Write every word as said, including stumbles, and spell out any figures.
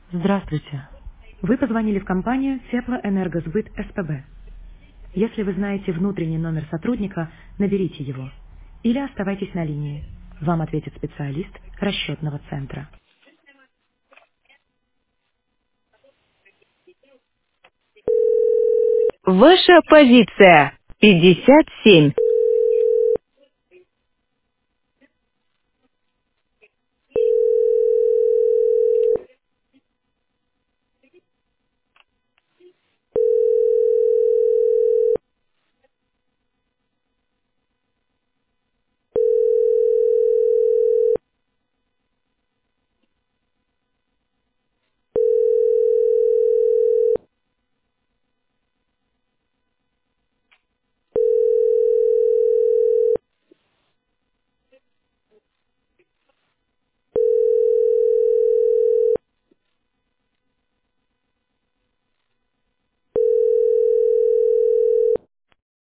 Здравствуйте. Вы позвонили в компанию Теплоэнергосбыт СПБ. Если вы знаете внутренний номер сотрудника, наберите его. Или оставайтесь на линии. Вам ответит специалист расчетного центра. Ваша позиция пятьдесят семь.